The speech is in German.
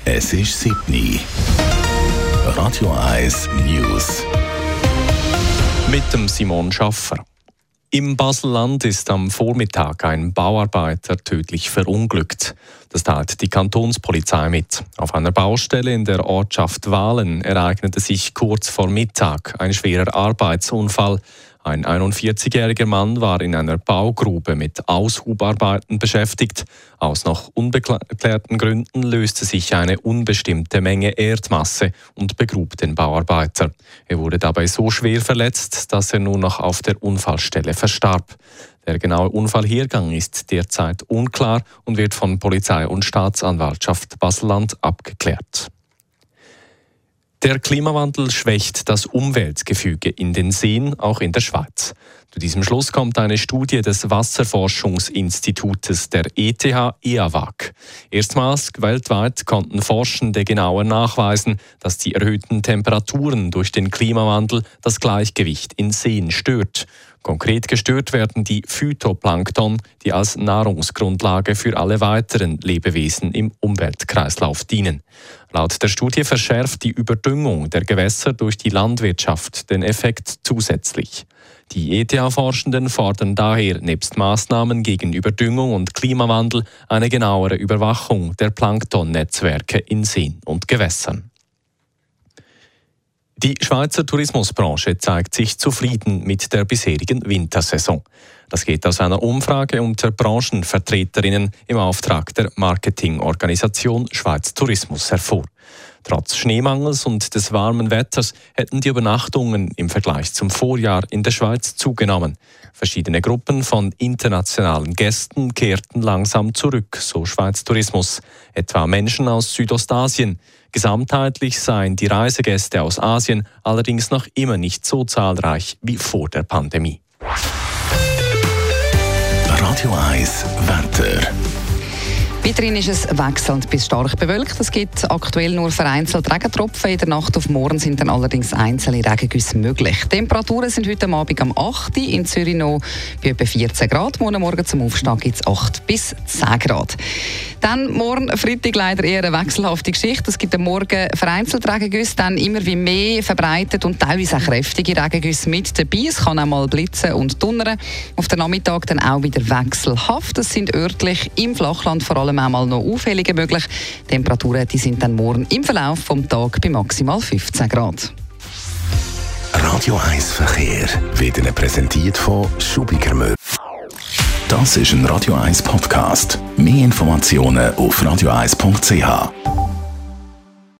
Es ist 7:00. Radio 1 News. Mit dem Simon Schaffer. Im Baselland ist am Vormittag ein Bauarbeiter tödlich verunglückt. Das teilt die Kantonspolizei mit. Auf einer Baustelle in der Ortschaft Wahlen ereignete sich kurz vor Mittag ein schwerer Arbeitsunfall. Ein 41-jähriger Mann war in einer Baugrube mit Aushubarbeiten beschäftigt. Aus noch unbeklärten Gründen löste sich eine unbestimmte Menge Erdmasse und begrub den Bauarbeiter. Er wurde dabei so schwer verletzt, dass er nur noch auf der Unfallstelle verstarb. Der genaue Unfallhergang ist derzeit unklar und wird von Polizei und Staatsanwaltschaft Baselland abgeklärt. Der Klimawandel schwächt das Umweltgefüge in den Seen, auch in der Schweiz. Zu diesem Schluss kommt eine Studie des Wasserforschungsinstitutes der ETH EAWAG. Erstmals weltweit konnten Forschende genauer nachweisen, dass die erhöhten Temperaturen durch den Klimawandel das Gleichgewicht in Seen stört. Konkret gestört werden die Phytoplankton, die als Nahrungsgrundlage für alle weiteren Lebewesen im Umweltkreislauf dienen. Laut der Studie verschärft die Überdüngung der Gewässer durch die Landwirtschaft den Effekt zusätzlich. Die ETH-Forschenden fordern daher nebst Maßnahmen gegen Überdüngung und Klimawandel eine genauere Überwachung der Planktonnetzwerke in Seen und Gewässern. Die Schweizer Tourismusbranche zeigt sich zufrieden mit der bisherigen Wintersaison. Das geht aus einer Umfrage unter Branchenvertreterinnen im Auftrag der Marketingorganisation Schweiz Tourismus hervor. Trotz Schneemangels und des warmen Wetters hätten die Übernachtungen im Vergleich zum Vorjahr in der Schweiz zugenommen. Verschiedene Gruppen von internationalen Gästen kehrten langsam zurück, so Schweiz Tourismus. Etwa Menschen aus Südostasien. Gesamtheitlich seien die Reisegäste aus Asien allerdings noch immer nicht so zahlreich wie vor der Pandemie. Radio 1 Wetter. Weiterhin ist es wechselnd bis stark bewölkt. Es gibt aktuell nur vereinzelt Regentropfen. In der Nacht auf morgen sind dann allerdings einzelne Regengüsse möglich. Die Temperaturen sind heute Abend am 8. in Zürich noch bei etwa 14 Grad. Morgen zum Aufstehen gibt es 8 bis 10 Grad. Dann morgen Freitag leider eher eine wechselhafte Geschichte. Es gibt am Morgen vereinzelt Regengüsse, dann immer wie mehr verbreitet und teilweise auch kräftige Regengüsse mit dabei. Es kann auch mal blitzen und donnern. Auf den Nachmittag dann auch wieder wechselhaft. Es sind örtlich im Flachland vor allem auch mal noch Aufhellungen möglich. Die Temperaturen die sind dann morgen im Verlauf des Tages bei maximal 15 Grad. Radio 1 Verkehr wird Ihnen präsentiert von Schubiger Möbel. Das ist ein Radio 1 Podcast. Mehr Informationen auf radio1.ch.